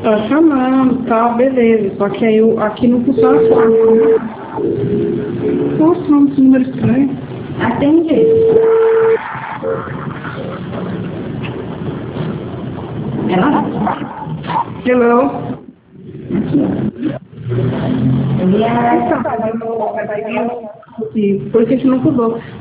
Tá chamando, tá, beleza. Só que aí aqui não funciona a forma. Nossa, não, esse número estranho. Atende. Ela? Hello? Ele é... Por que a gente não pulou?